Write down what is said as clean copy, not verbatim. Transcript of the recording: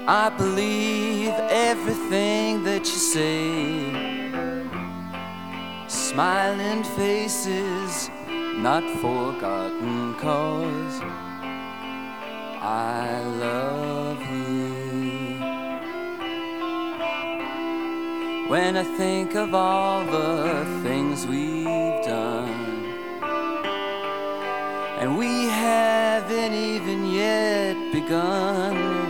I believe everything that you say. Smiling faces, not forgotten, 'cause I love you. When I think of all the things we've done, and we haven't even yet begun,